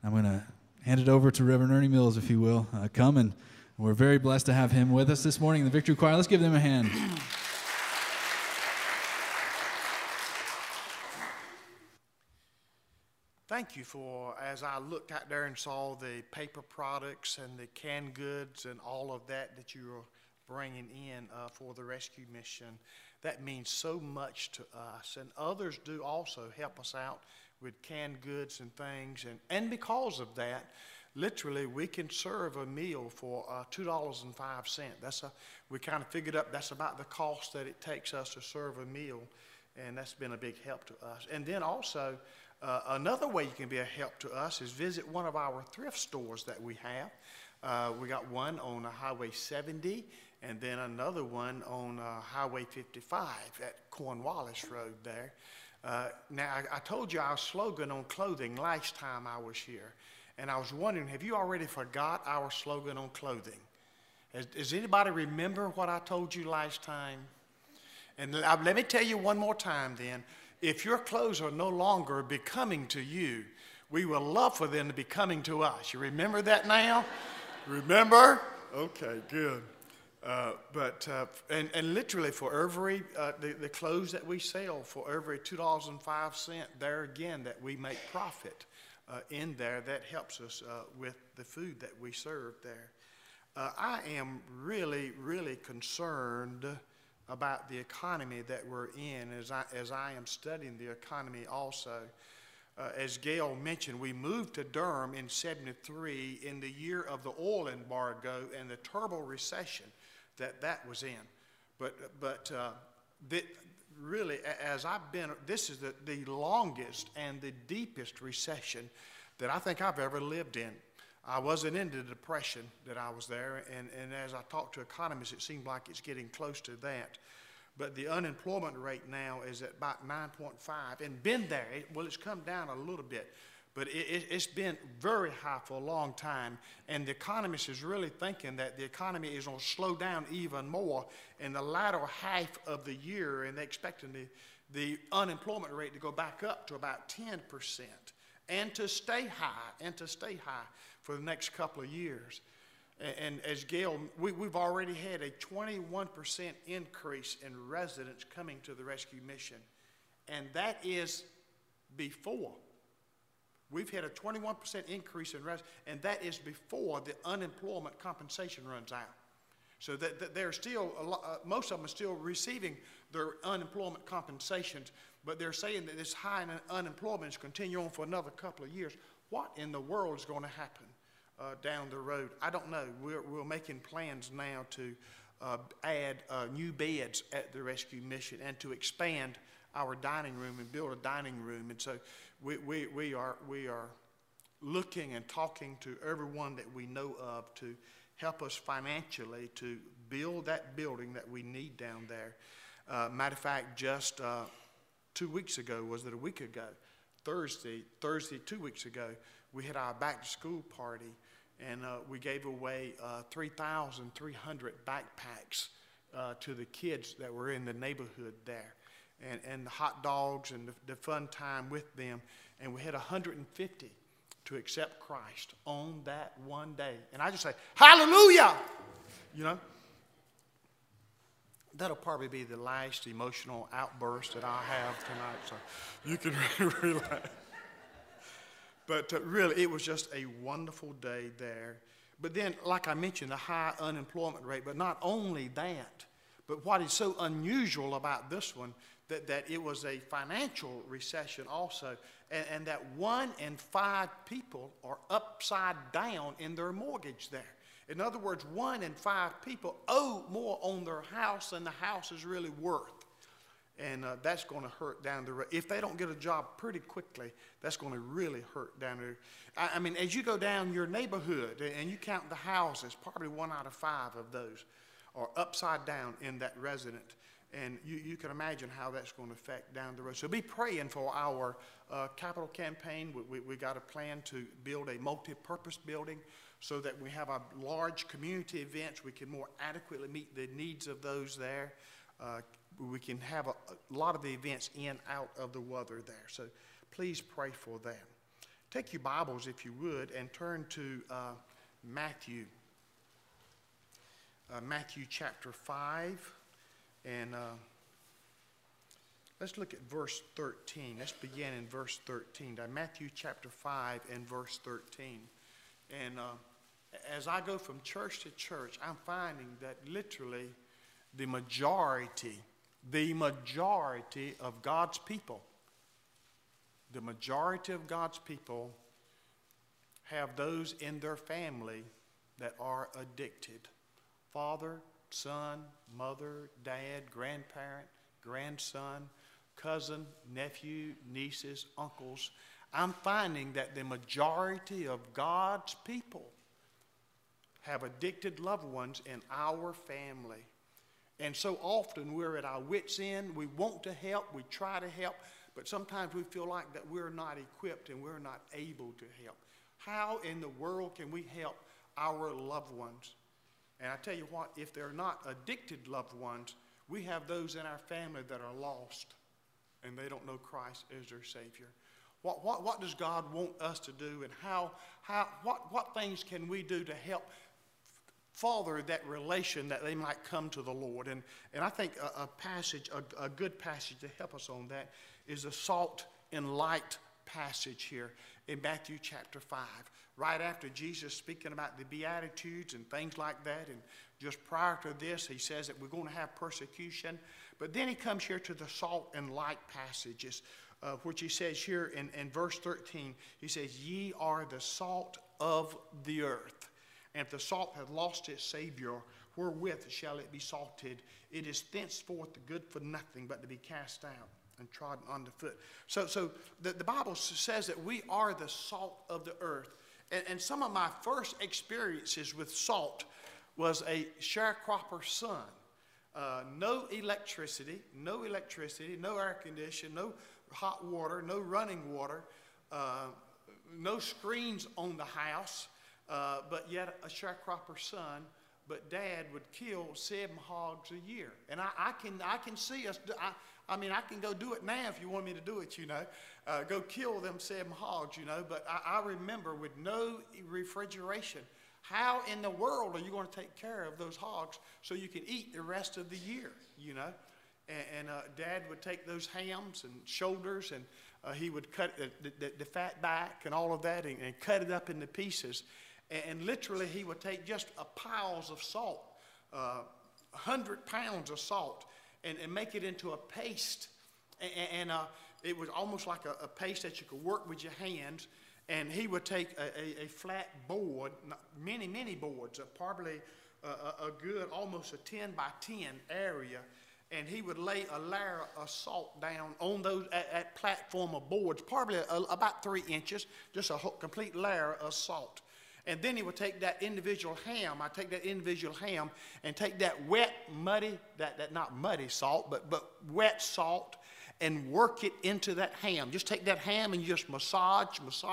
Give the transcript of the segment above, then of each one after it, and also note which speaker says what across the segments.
Speaker 1: I'm going to hand it over to Reverend Ernie Mills, if you will, come. And we're very blessed to have him with us this morning in the Victory Choir. Let's give them a hand.
Speaker 2: Thank you for, as I looked out there and saw the paper products and the canned goods and all of that you're bringing in for the rescue mission. That means so much to us. And others do also help us out with canned goods and things. And because of that, literally, we can serve a meal for $2.05. We kind of figured up that's about the cost that it takes us to serve a meal. And that's been a big help to us. And then also, another way you can be a help to us is visit one of our thrift stores that we have. We got one on Highway 70 and then another one on Highway 55 at Cornwallis Road there. Now, I told you our slogan on clothing last time I was here. And I was wondering, have you already forgot our slogan on clothing? Does anybody remember what I told you last time? And let me tell you one more time then. If your clothes are no longer becoming to you, we would love for them to be coming to us. You remember that now? Remember? Okay, good. And literally for every, the clothes that we sell, for every $2.05, there again that we make profit in there, that helps us with the food that we serve there. I am really, really concerned about the economy that we're in as I am studying the economy also. As Gail mentioned, we moved to Durham in '73 in the year of the oil embargo and the terrible recession that was in. But really, as I've been, this is the longest and the deepest recession that I think I've ever lived in. I wasn't in the Depression that I was there, and as I talked to economists, it seemed like it's getting close to that. But the unemployment rate now is at about 9.5, and been there. It's come down a little bit, but it's been very high for a long time. And the economist is really thinking that the economy is going to slow down even more in the latter half of the year, and they're expecting the unemployment rate to go back up to about 10%, and to stay high for the next couple of years. And as Gail, we've already had a 21% increase in residents coming to the rescue mission. And that is before. We've had a 21% increase in residents, and that is before the unemployment compensation runs out. So that they're still, most of them are still receiving their unemployment compensations, but they're saying that this high unemployment is continuing on for another couple of years. What in the world is going to happen down the road? I don't know. We're making plans now to add new beds at the rescue mission and to expand our dining room and build a dining room. And so we are looking and talking to everyone that we know of to help us financially to build that building that we need down there. Matter of fact, just 2 weeks ago, was it a week ago? Thursday, 2 weeks ago, we had our back to school party, and we gave away 3,300 backpacks to the kids that were in the neighborhood there, and the hot dogs and the fun time with them. And we had 150 to accept Christ on that one day. And I just say, hallelujah! You know, that'll probably be the last emotional outburst that I have tonight, so you can relax. But really, it was just a wonderful day there. But then, like I mentioned, the high unemployment rate. But not only that, but what is so unusual about this one, that it was a financial recession also, and that 1 in 5 people are upside down in their mortgage there. In other words, 1 in 5 people owe more on their house than the house is really worth. And that's going to hurt down the road. If they don't get a job pretty quickly, that's going to really hurt down there. I mean, as you go down your neighborhood and you count the houses, probably 1 out of 5 of those are upside down in that resident. And you can imagine how that's going to affect down the road. So be praying for our capital campaign. We got a plan to build a multi-purpose building so that we have our large community events. We can more adequately meet the needs of those there. We can have a lot of the events in out of the weather there. So please pray for that. Take your Bibles, if you would, and turn to Matthew. Matthew chapter 5. And let's look at verse 13. Let's begin in verse 13. Matthew chapter 5 and verse 13. And as I go from church to church, I'm finding that literally the majority of God's people, have those in their family that are addicted. Father, son, mother, dad, grandparent, grandson, cousin, nephew, nieces, uncles. I'm finding that the majority of God's people have addicted loved ones in our family. And so often we're at our wits' end. We want to help, we try to help, but sometimes we feel like that we're not equipped and we're not able to help. How in the world can we help our loved ones? And I tell you what, if they're not addicted loved ones, we have those in our family that are lost and they don't know Christ as their Savior. What does God want us to do, and what things can we do to help father that relation that they might come to the Lord? And I think a good passage to help us on that is the salt and light passage here in Matthew chapter 5. Right after Jesus speaking about the Beatitudes and things like that, and just prior to this, he says that we're going to have persecution. But then he comes here to the salt and light passages, which he says here in verse 13. He says, "Ye are the salt of the earth. And if the salt hath lost its Savior, wherewith shall it be salted? It is thenceforth good for nothing but to be cast out and trodden underfoot." So the Bible says that we are the salt of the earth. And some of my first experiences with salt was a sharecropper's son. No electricity, no air conditioning, no hot water, no running water, no screens on the house, but yet a sharecropper's son. But Dad would kill 7 hogs a year. And I can see us, I can go do it now if you want me to do it, go kill them 7 hogs, But I remember with no refrigeration, how in the world are you going to take care of those hogs so you can eat the rest of the year, And Dad would take those hams and shoulders, and he would cut the fat back and all of that and cut it up into pieces. And literally he would take just piles of salt, 100 pounds of salt, and make it into a paste. And it was almost like a paste that you could work with your hands. And he would take a flat board, many boards, probably a good, almost a 10 by 10 area. And he would lay a layer of salt down on those that platform of boards, probably about 3 inches, just a complete layer of salt. And then he would take that individual ham. I take that individual ham and take that wet, muddy, that not muddy salt, but wet salt, and work it into that ham. Just take that ham and you just massage.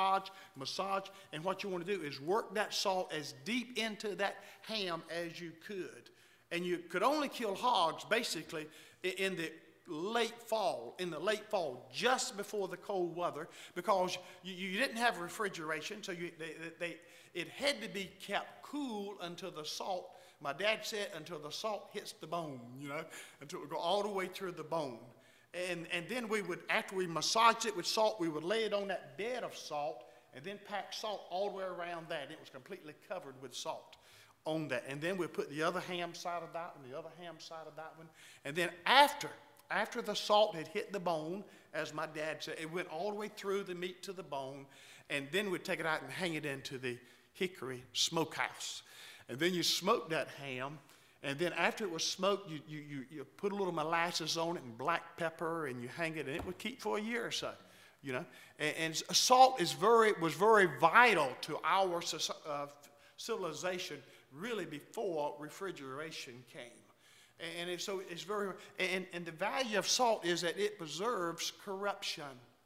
Speaker 2: And what you want to do is work that salt as deep into that ham as you could. And you could only kill hogs basically in the late fall, just before the cold weather, because you didn't have refrigeration, so it had to be kept cool until the salt, my dad said, until the salt hits the bone, until it would go all the way through the bone. And then we would, after we massaged it with salt, we would lay it on that bed of salt and then pack salt all the way around that. And it was completely covered with salt on that. And then we'd put the other ham side of that one, the other ham side of that one. And then after the salt had hit the bone, as my dad said, it went all the way through the meat to the bone, and then we'd take it out and hang it into the hickory smokehouse. And then you smoke that ham, and then after it was smoked, you put a little molasses on it and black pepper, and you hang it, and it would keep for a year or so, And salt was very vital to our civilization, really before refrigeration came. And so it's very, and the value of salt is that it preserves corruption.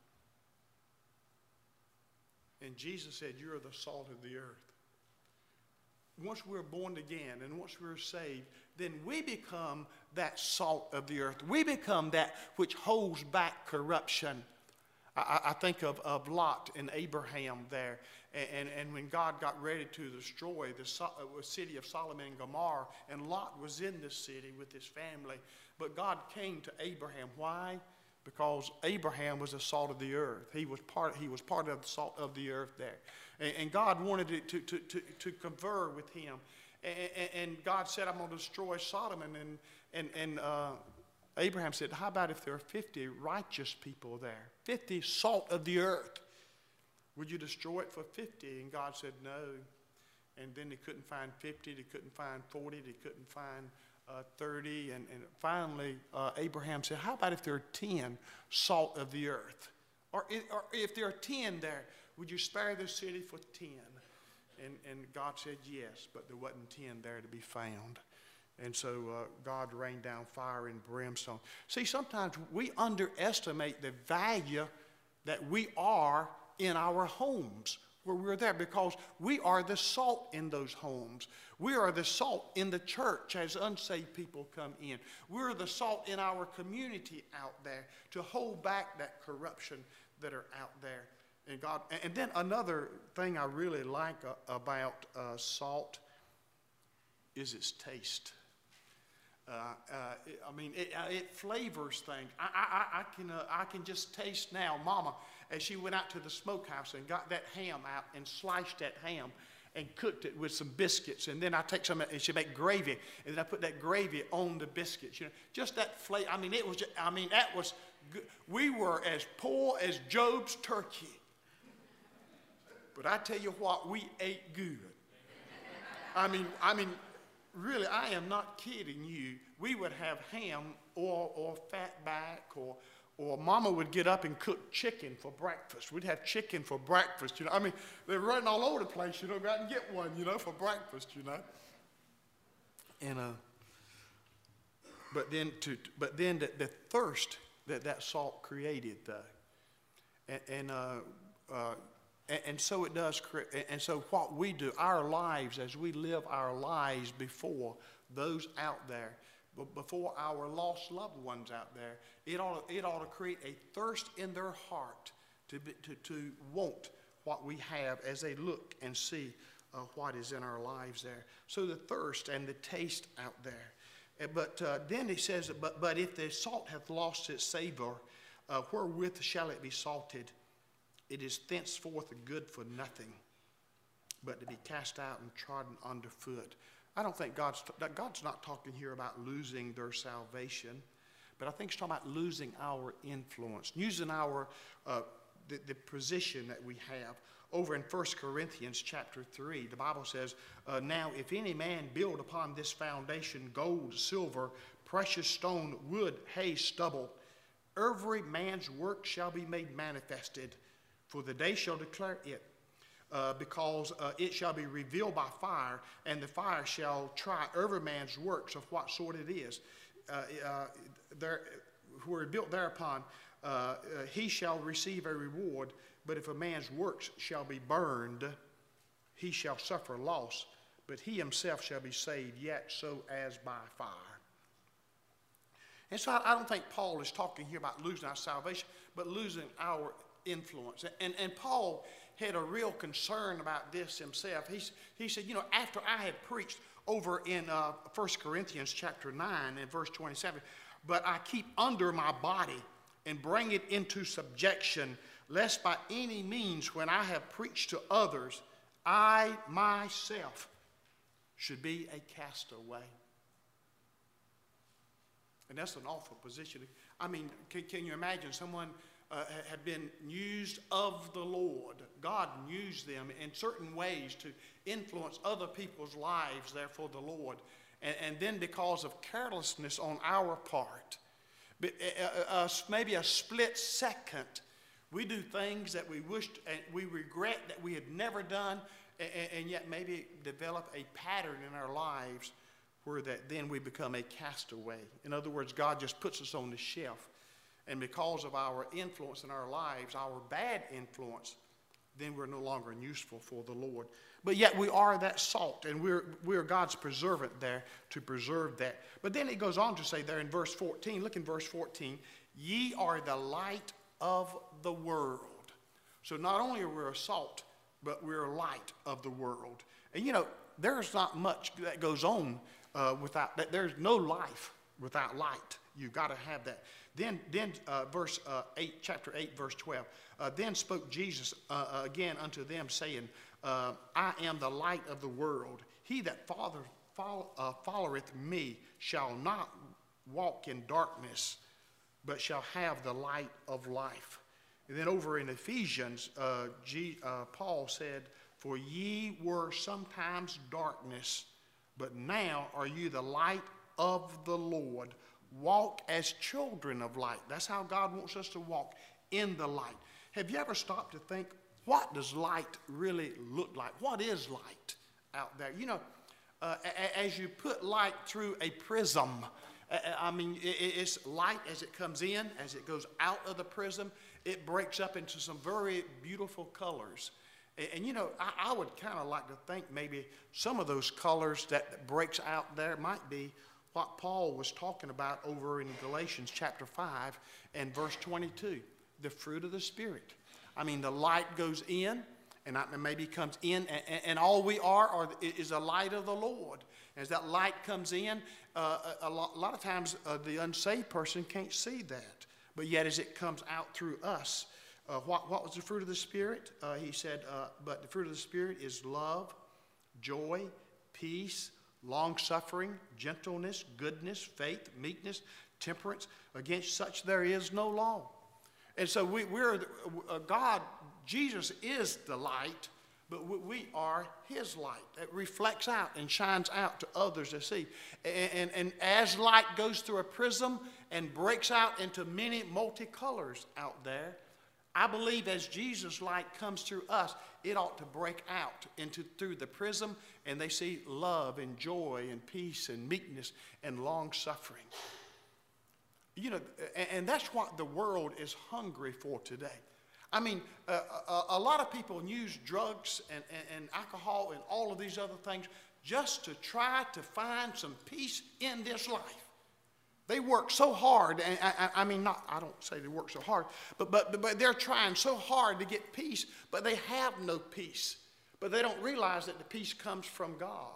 Speaker 2: And Jesus said, "You're the salt of the earth." Once we're born again and once we're saved, then we become that salt of the earth. We become that which holds back corruption I think of Lot and Abraham there. And when God got ready to destroy the city of Sodom and Gomorrah, and Lot was in this city with his family, but God came to Abraham. Why? Because Abraham was the salt of the earth. He was part of the salt of the earth there. And God wanted it to confer with him. And God said, I'm going to destroy Sodom. And Abraham said, how about if there are 50 righteous people there? 50 salt of the earth. Would you destroy it for 50? And God said, no. And then they couldn't find 50. They couldn't find 40. They couldn't find 30. And finally, Abraham said, how about if there are 10 salt of the earth? Or if there are 10 there, would you spare the city for 10? And God said yes, but there wasn't 10 there to be found. And so God rained down fire and brimstone. See, sometimes we underestimate the value that we are in our homes where we're there, because we are the salt in those homes. We are the salt in the church as unsaved people come in. We're the salt in our community out there to hold back that corruption that are out there. And then another thing I really like about salt is its taste. It flavors things. I can just taste now, Mama, as she went out to the smokehouse and got that ham out and sliced that ham and cooked it with some biscuits. And then I take some and she make gravy, and then I put that gravy on the biscuits. You know, just that flavor. That was good. We were as poor as Job's turkey. But I tell you what, we ate good. Really, I am not kidding you. We would have ham or fat back, or Mama would get up and cook chicken for breakfast. We'd have chicken for breakfast. You know, they're running all over the place. You know, go out and get one. You know, for breakfast. You know. And but then the thirst that salt created, though, and so it does. And so what we do, our lives, as we live our lives before those out there, before our lost loved ones out there, it ought to create a thirst in their heart to want what we have as they look and see what is in our lives there. So the thirst and the taste out there. But then he says, but if the salt hath lost its savor, wherewith shall it be salted? It is thenceforth good for nothing, but to be cast out and trodden underfoot. I don't think God's not talking here about losing their salvation, but I think he's talking about losing our influence, using our the position that we have. Over in 1 Corinthians chapter 3, the Bible says, now if any man build upon this foundation gold, silver, precious stone, wood, hay, stubble, every man's work shall be made manifested, for the day shall declare it, because it shall be revealed by fire, and the fire shall try every man's works of what sort it is. Who are built thereupon, he shall receive a reward. But if a man's works shall be burned, he shall suffer loss, but he himself shall be saved, yet so as by fire. And so I don't think Paul is talking here about losing our salvation, but losing our influence. And Paul had a real concern about this himself. He said, you know, after I had preached over in 1 Corinthians chapter 9 and verse 27, but I keep under my body and bring it into subjection, lest by any means when I have preached to others, I myself should be a castaway. And that's an awful position. I mean, can you imagine someone had been used of the Lord? God used them in certain ways to influence other people's lives there for the Lord. And then because of carelessness on our part, maybe a split second, we do things that we wished and we regret that we had never done, and yet maybe develop a pattern in our lives where that then we become a castaway. In other words, God just puts us on the shelf. And because of our influence in our lives, our bad influence, then we're no longer useful for the Lord. But yet we are that salt, and we're God's preservant there to preserve that. But then it goes on to say there in verse 14, look in verse 14, ye are the light of the world. So not only are we a salt, but we're a light of the world. And you know, there's not much that goes on without that. There's no life without light. You've got to have that. Then verse 8, chapter 8, verse 12. Then spoke Jesus again unto them, saying, I am the light of the world. He that followeth me shall not walk in darkness, but shall have the light of life. And then over in Ephesians, Paul said, for ye were sometimes darkness, but now are you the light of the Lord. Walk as children of light. That's how God wants us to walk, in the light. Have you ever stopped to think, what does light really look like? What is light out there? You know, as you put light through a prism, I mean, it's light as it comes in, as it goes out of the prism, it breaks up into some very beautiful colors. And you know, I would kind of like to think maybe some of those colors that breaks out there might be what Paul was talking about over in Galatians chapter 5 and verse 22, the fruit of the Spirit. I mean, the light goes in, and maybe comes in, and all we are is a light of the Lord. As that light comes in, a lot of times the unsaved person can't see that. But yet as it comes out through us, what was the fruit of the Spirit? He said, but the fruit of the Spirit is love, joy, peace, long-suffering, gentleness, goodness, faith, meekness, temperance. Against such there is no law. And so God, Jesus is the light, but we are his light. It reflects out and shines out to others to see. And as light goes through a prism and breaks out into many multicolors out there, I believe as Jesus' light comes through us, it ought to break out through the prism, and they see love and joy and peace and meekness and long-suffering. You know, and that's what the world is hungry for today. I mean, a lot of people use drugs and alcohol and all of these other things just to try to find some peace in this life. They work so hard, and I mean, I don't say they work so hard, but they're trying so hard to get peace, but they have no peace. But they don't realize that the peace comes from God.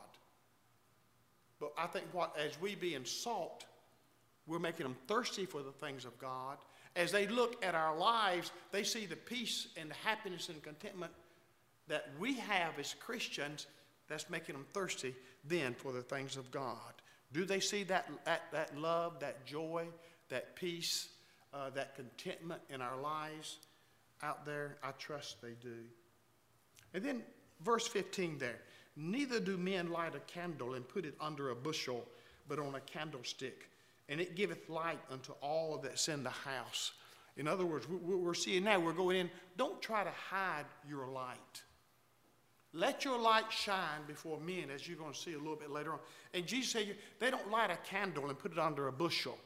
Speaker 2: But I think as we being salt, we're making them thirsty for the things of God. As they look at our lives, they see the peace and the happiness and contentment that we have as Christians that's making them thirsty then for the things of God. Do they see that love, that joy, that peace, that contentment in our lives out there? I trust they do. And then verse 15 there. Neither do men light a candle and put it under a bushel, but on a candlestick, and it giveth light unto all that's in the house. In other words, we're seeing now, we're going in, don't try to hide your light. Let your light shine before men, as you're going to see a little bit later on. And Jesus said, they don't light a candle and put it under a bushel.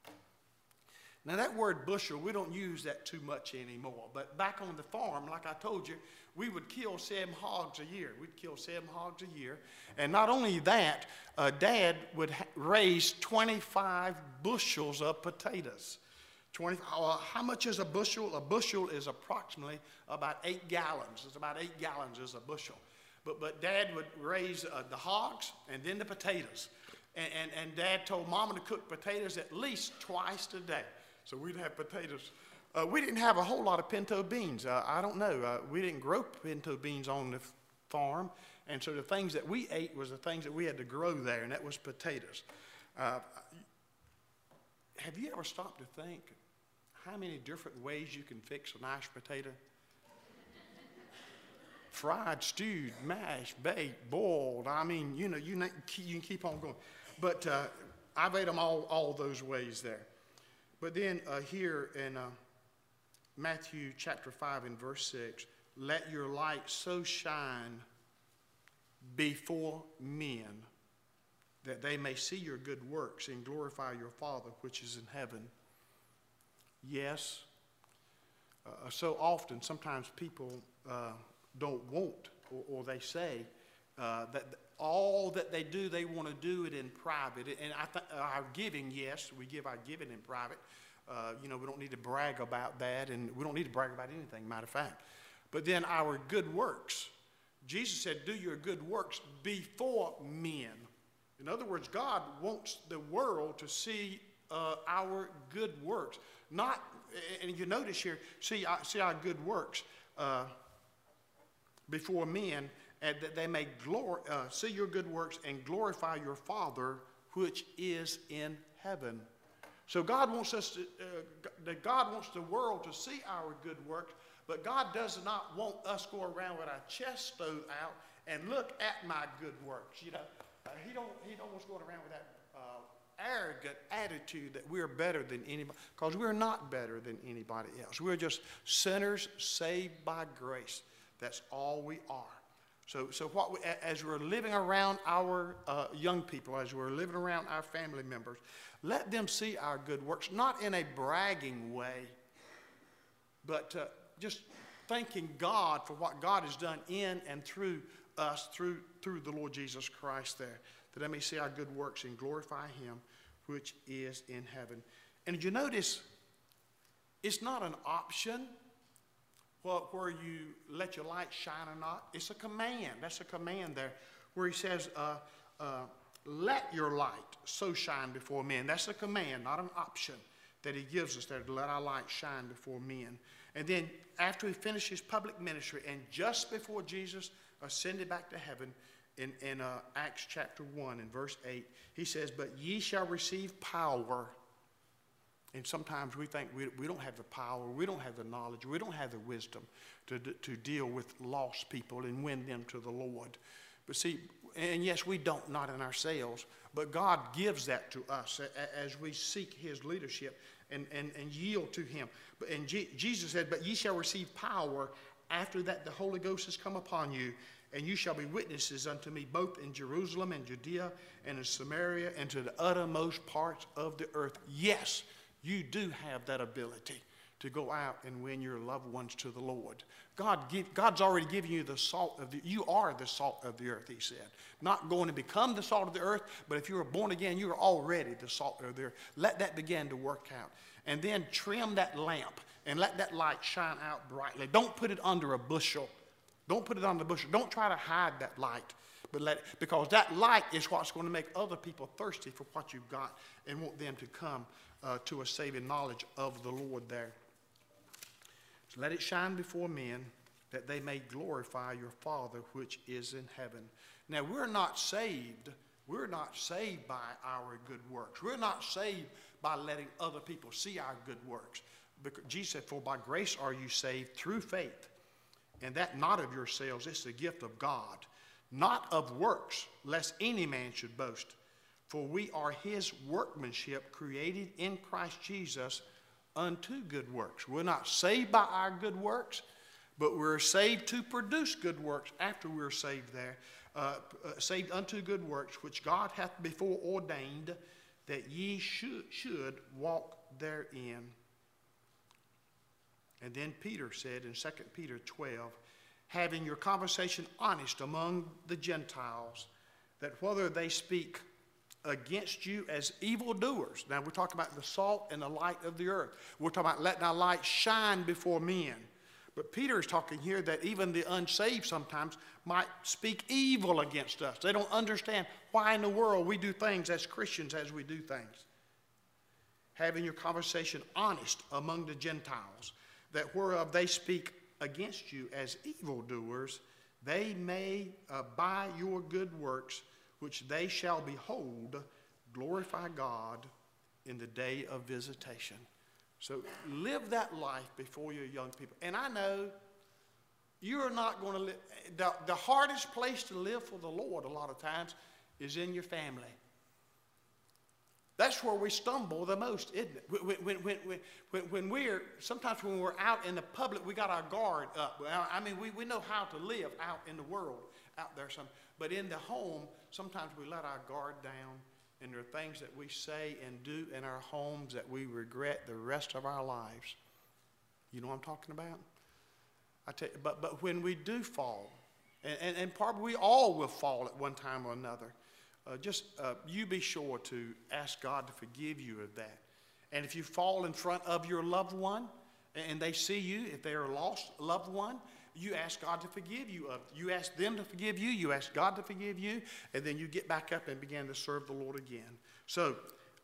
Speaker 2: Now that word bushel, we don't use that too much anymore. But back on the farm, like I told you, we would kill 7 hogs a year. We'd kill 7 hogs a year. And not only that, Dad would raise 25 bushels of potatoes. How much is a bushel? A bushel is approximately about 8 gallons. It's about 8 gallons is a bushel. But Dad would raise the hogs and then the potatoes. And Dad told Mama to cook potatoes at least twice a day. So we'd have potatoes. We didn't have a whole lot of pinto beans. I don't know. We didn't grow pinto beans on the farm. And so the things that we ate was the things that we had to grow there, and that was potatoes. Have you ever stopped to think how many different ways you can fix a nice potato? Fried, stewed, mashed, baked, boiled. I mean, you know, you can keep on going. But I've ate them all those ways there. But then here in Matthew chapter 5 and verse 6, let your light so shine before men that they may see your good works and glorify your Father which is in heaven. Yes, so often, sometimes people don't want, or they say that all that they do, they want to do it in private. And I think our giving, yes, we give our giving in private, We don't need to brag about that, and we don't need to brag about anything, matter of fact. But then our good works. Jesus said, do your good works before men. In other words, God wants the world to see our good works. Not, and you notice here, see our good works before men, and that they may see your good works and glorify your Father which is in heaven. So God wants God wants the world to see our good works, but God does not want us go around with our chest stowed out and look at my good works. He don't want us going around with that arrogant attitude that we're better than anybody, because we're not better than anybody else. We're just sinners saved by grace. That's all we are. So as we're living around our young people, as we're living around our family members, let them see our good works, not in a bragging way, but just thanking God for what God has done in and through us, through the Lord Jesus Christ there, that they may see our good works and glorify Him which is in heaven. And did you notice, it's not an option where you let your light shine or not. It's a command. That's a command there where He says, let your light so shine before men. That's a command, not an option that He gives us there, to let our light shine before men. And then after He finished His public ministry, and just before Jesus ascended back to heaven, in Acts chapter 1 and verse 8, He says, but ye shall receive power. And sometimes we think we don't have the power, we don't have the knowledge, we don't have the wisdom to deal with lost people and win them to the Lord. But see, and yes, we don't, not in ourselves, but God gives that to us as we seek His leadership and yield to Him. And Jesus said, but ye shall receive power after that the Holy Ghost has come upon you, and you shall be witnesses unto me both in Jerusalem and Judea and in Samaria and to the uttermost parts of the earth. Yes, you do have that ability to go out and win your loved ones to the Lord. God's already given you the salt of the earth. You are the salt of the earth, He said. Not going to become the salt of the earth, but if you are born again, you are already the salt of the earth. Let that begin to work out. And then trim that lamp and let that light shine out brightly. Don't put it under a bushel. Don't put it under the bushel. Don't try to hide that light. But because that light is what's going to make other people thirsty for what you've got and want them to come to a saving knowledge of the Lord there. So let it shine before men, that they may glorify your Father which is in heaven. Now, we're not saved. We're not saved by our good works. We're not saved by letting other people see our good works. Because Jesus said, for by grace are you saved through faith, and that not of yourselves, it's the gift of God, not of works, lest any man should boast. For we are His workmanship, created in Christ Jesus unto good works. We're not saved by our good works, but we're saved to produce good works after we're saved there. Saved unto good works, which God hath before ordained that ye should walk therein. And then Peter said in 2 Peter 12, having your conversation honest among the Gentiles, that whether they speak against you as evildoers. Now we're talking about the salt and the light of the earth. We're talking about letting our light shine before men. But Peter is talking here that even the unsaved sometimes might speak evil against us. They don't understand why in the world we do things as Christians as we do things. Having your conversation honest among the Gentiles, that whereof they speak against you as evildoers, they may by your good works, which they shall behold, glorify God in the day of visitation. So live that life before your young people. And I know you're not going to live. The hardest place to live for the Lord a lot of times is in your family. That's where we stumble the most, isn't it? Sometimes when we're out in the public, we got our guard up. I mean, we know how to live out in the world, out there. But in the home, sometimes we let our guard down, and there are things that we say and do in our homes that we regret the rest of our lives. You know what I'm talking about? I tell you, but when we do fall, and probably we all will fall at one time or another, you be sure to ask God to forgive you of that. And if you fall in front of your loved one and they see you, if they are a lost loved one, you ask God to forgive you. You ask them to forgive you. You ask God to forgive you. And then you get back up and begin to serve the Lord again. So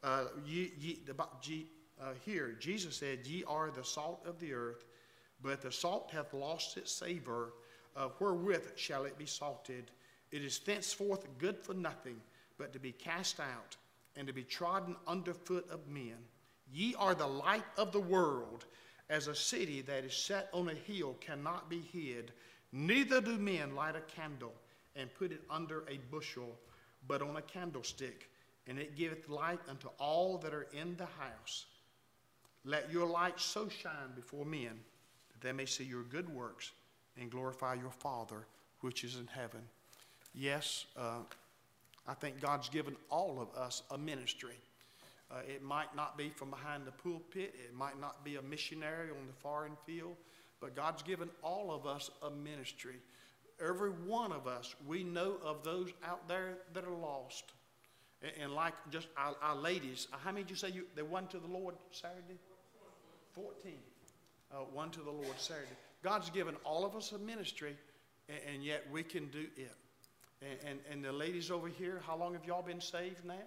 Speaker 2: here, Jesus said, ye are the salt of the earth, but the salt hath lost its savor. Wherewith shall it be salted? It is thenceforth good for nothing, but to be cast out and to be trodden under foot of men. Ye are the light of the world. As a city that is set on a hill cannot be hid, neither do men light a candle and put it under a bushel, but on a candlestick, and it giveth light unto all that are in the house. Let your light so shine before men that they may see your good works and glorify your Father which is in heaven. Yes, I think God's given all of us a ministry. It might not be from behind the pulpit. It might not be a missionary on the foreign field. But God's given all of us a ministry. Every one of us, we know of those out there that are lost. And like just our ladies, how many did you say they won to the Lord Saturday? 14. Won to the Lord Saturday. God's given all of us a ministry, and yet we can do it. And the ladies over here, how long have y'all been saved now?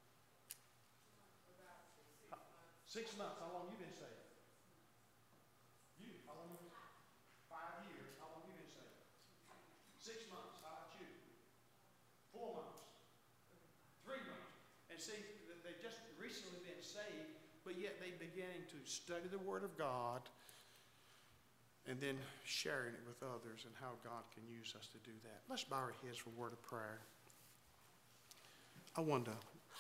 Speaker 2: 6 months. How long you been saved? You? How long? 5 years. How long you been saved? 6 months. How about you? 4 months. 3 months. And see, they've just recently been saved, but yet they're beginning to study the Word of God and then sharing it with others and how God can use us to do that. Let's bow our heads for a word of prayer. I wonder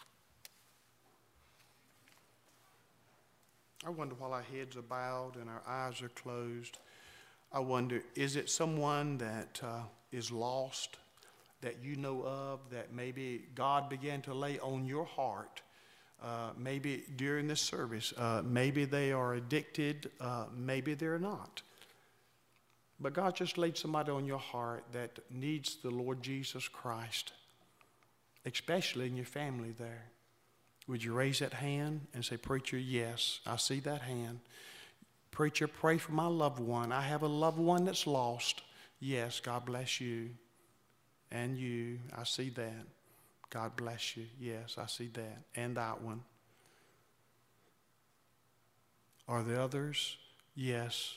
Speaker 2: while our heads are bowed and our eyes are closed, I wonder, is it someone that is lost that you know of that maybe God began to lay on your heart? Maybe during this service, maybe they are addicted, maybe they're not. But God just laid somebody on your heart that needs the Lord Jesus Christ, especially in your family there. Would you raise that hand and say, preacher, yes, I see that hand. Preacher, pray for my loved one. I have a loved one that's lost. Yes, God bless you. And you, I see that. God bless you. Yes, I see that. And that one. Are there others? Yes.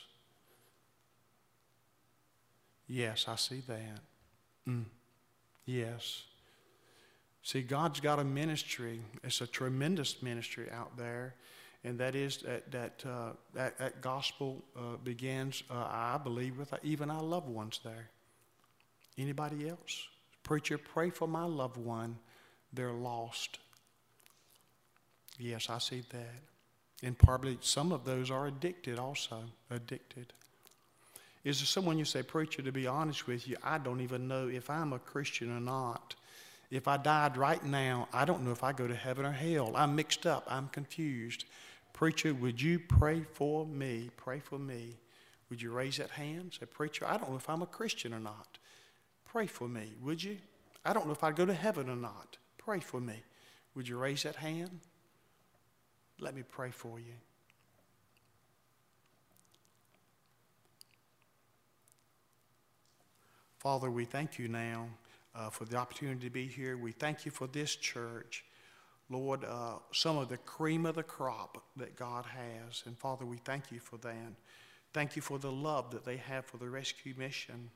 Speaker 2: Yes, I see that. Yes. See, God's got a ministry. It's a tremendous ministry out there. And that is that gospel begins, I believe, with even our loved ones there. Anybody else? Preacher, pray for my loved one. They're lost. Yes, I see that. And probably some of those are addicted also. Addicted. Is there someone you say, preacher, to be honest with you, I don't even know if I'm a Christian or not. If I died right now, I don't know if I go to heaven or hell. I'm mixed up. I'm confused. Preacher, would you pray for me? Pray for me. Would you raise that hand? Say, preacher, I don't know if I'm a Christian or not. Pray for me, would you? I don't know if I'd go to heaven or not. Pray for me. Would you raise that hand? Let me pray for you. Father, we thank you now for the opportunity to be here. We thank you for this church. Lord, some of the cream of the crop that God has. And Father, we thank you for that. Thank you for the love that they have for the rescue mission.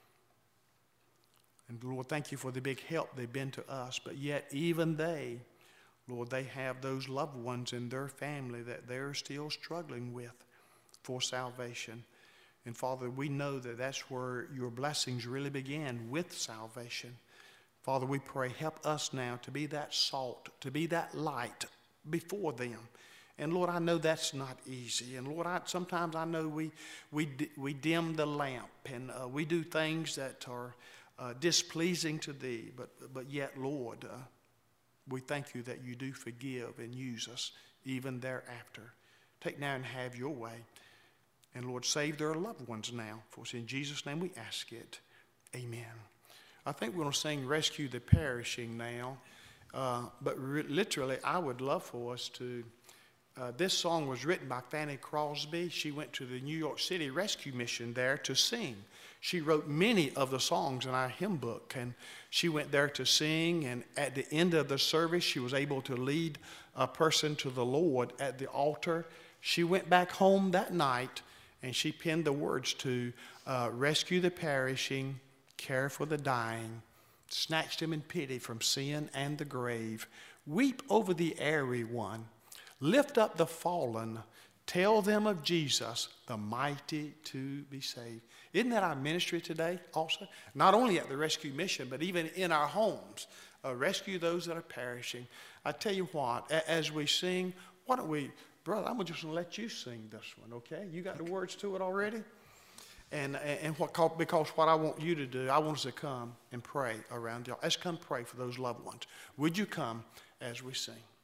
Speaker 2: And Lord, thank you for the big help they've been to us. But yet even they, Lord, they have those loved ones in their family that they're still struggling with for salvation. And Father, we know that that's where your blessings really began, with salvation. Father, we pray, help us now to be that salt, to be that light before them. And Lord, I know that's not easy. And Lord, sometimes I know we dim the lamp and we do things that are displeasing to Thee. But yet, Lord, we thank you that you do forgive and use us even thereafter. Take now and have your way. And Lord, save their loved ones now. For it's in Jesus' name we ask it. Amen. I think we're going to sing Rescue the Perishing now. But literally, I would love for us to This song was written by Fanny Crosby. She went to the New York City Rescue Mission there to sing. She wrote many of the songs in our hymn book, and she went there to sing, and at the end of the service, she was able to lead a person to the Lord at the altar. She went back home that night, and she penned the words to rescue the perishing, care for the dying, snatch them in pity from sin and the grave, weep over the erring one, lift up the fallen, tell them of Jesus, the mighty to be saved. Isn't that our ministry today also? Not only at the Rescue Mission, but even in our homes. Rescue those that are perishing. I tell you what, as we sing, why don't we, brother, I'm just going to let you sing this one, okay? You got the words to it already? Because what I want you to do, I want us to come and pray around y'all. Let's come pray for those loved ones. Would you come as we sing?